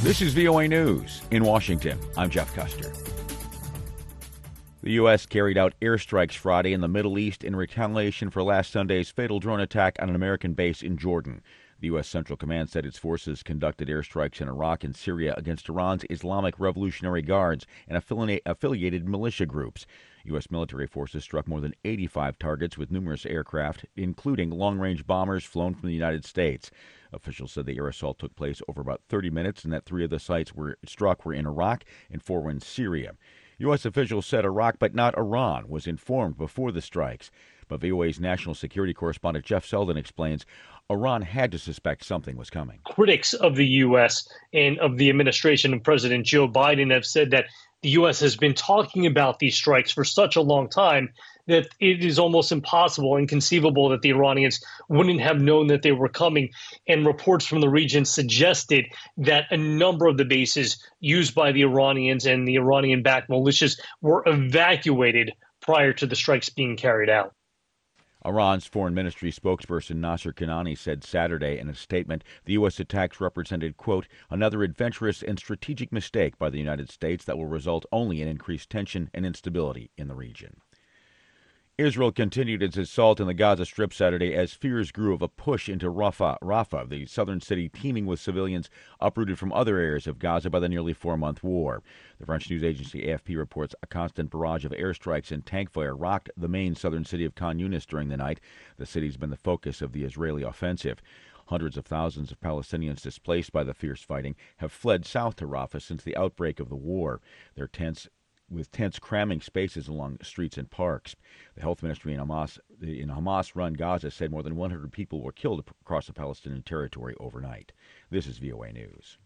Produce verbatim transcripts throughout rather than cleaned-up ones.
This is V O A News in Washington. I'm Jeff Custer. The U S carried out airstrikes Friday in the Middle East in retaliation for last Sunday's fatal drone attack on an American base in Jordan. The U S. Central Command said its forces conducted airstrikes in Iraq and Syria against Iran's Islamic Revolutionary Guards and affiliated militia groups. U S military forces struck more than eighty-five targets with numerous aircraft, including long-range bombers flown from the United States. Officials said the air assault took place over about thirty minutes and that three of the sites were struck were in Iraq and four were in Syria. U S officials said Iraq, but not Iran, was informed before the strikes. But V O A's national security correspondent Jeff Selden explains Iran had to suspect something was coming. Critics of the U S and of the administration and President Joe Biden have said that the U S has been talking about these strikes for such a long time that it is almost impossible, inconceivable that the Iranians wouldn't have known that they were coming. And reports from the region suggested that a number of the bases used by the Iranians and the Iranian-backed militias were evacuated prior to the strikes being carried out. Iran's foreign ministry spokesperson Nasser Kanani said Saturday in a statement the U S attacks represented, quote, another adventurous and strategic mistake by the United States that will result only in increased tension and instability in the region. Israel continued its assault in the Gaza Strip Saturday as fears grew of a push into Rafah, Rafah, the southern city teeming with civilians uprooted from other areas of Gaza by the nearly four-month war. The French news agency A F P reports a constant barrage of airstrikes and tank fire rocked the main southern city of Khan Yunis during the night. The city's been the focus of the Israeli offensive. Hundreds of thousands of Palestinians displaced by the fierce fighting have fled south to Rafah since the outbreak of the war. Their tents with tents cramming spaces along streets and parks. The health ministry in Hamas, in Hamas-run Gaza said more than one hundred people were killed across the Palestinian territory overnight. This is V O A News.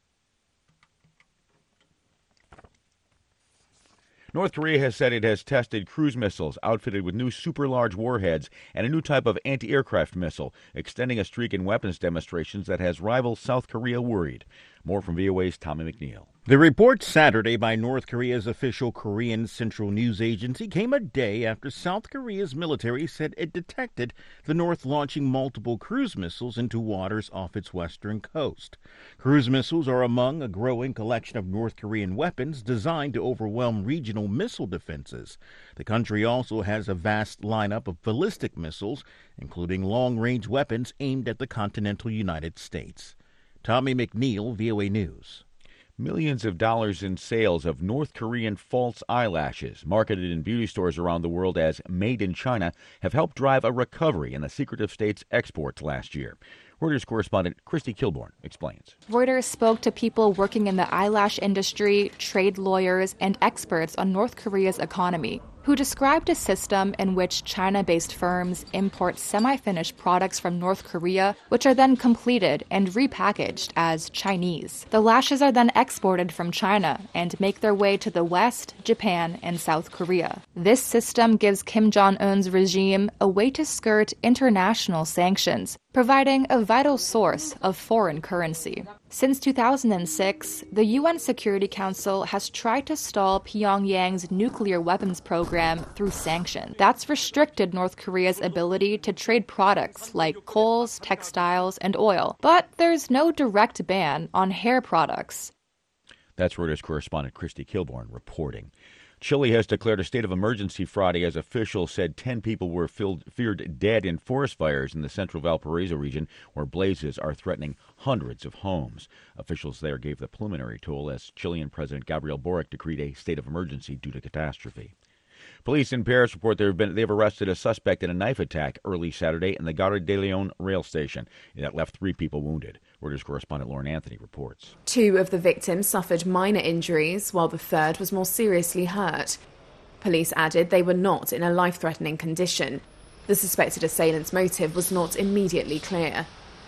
North Korea has said it has tested cruise missiles outfitted with new super-large warheads and a new type of anti-aircraft missile, extending a streak in weapons demonstrations that has rival South Korea worried. More from V O A's Tommy McNeil. The report Saturday by North Korea's official Korean Central News Agency came a day after South Korea's military said it detected the North launching multiple cruise missiles into waters off its western coast. Cruise missiles are among a growing collection of North Korean weapons designed to overwhelm regional missile defenses. The country also has a vast lineup of ballistic missiles, including long-range weapons aimed at the continental United States. Tommy McNeil, V O A News. Millions of dollars in sales of North Korean false eyelashes, marketed in beauty stores around the world as made in China, have helped drive a recovery in the secretive state's exports last year. Reuters correspondent Christy Kilborn explains. Reuters spoke to people working in the eyelash industry, trade lawyers, and experts on North Korea's economy, who described a system in which China-based firms import semi-finished products from North Korea, which are then completed and repackaged as Chinese. The lashes are then exported from China and make their way to the West, Japan, and South Korea. This system gives Kim Jong-un's regime a way to skirt international sanctions, providing a vital source of foreign currency. Since two thousand six, the U N Security Council has tried to stall Pyongyang's nuclear weapons program through sanctions. That's restricted North Korea's ability to trade products like coals, textiles, and oil. But there's no direct ban on hair products. That's Reuters correspondent Christy Kilborn reporting. Chile has declared a state of emergency Friday as officials said ten people were filled, feared dead in forest fires in the central Valparaiso region where blazes are threatening hundreds of homes. Officials there gave the preliminary toll as Chilean President Gabriel Boric decreed a state of emergency due to catastrophe. Police in Paris report there have been, they've arrested a suspect in a knife attack early Saturday in the Gare de Lyon rail station that left three people wounded. Reuters correspondent Lauren Anthony reports. Two of the victims suffered minor injuries, while the third was more seriously hurt. Police added they were not in a life-threatening condition. The suspected assailant's motive was not immediately clear.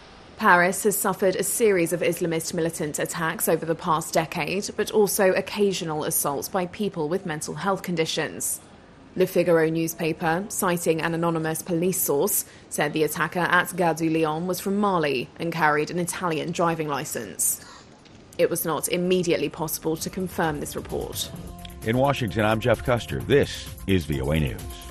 Paris has suffered a series of Islamist militant attacks over the past decade, but also occasional assaults by people with mental health conditions. Le Figaro newspaper, citing an anonymous police source, said the attacker at Gare du Lyon was from Mali and carried an Italian driving licence. It was not immediately possible to confirm this report. In Washington, I'm Jeff Custer. This is V O A News.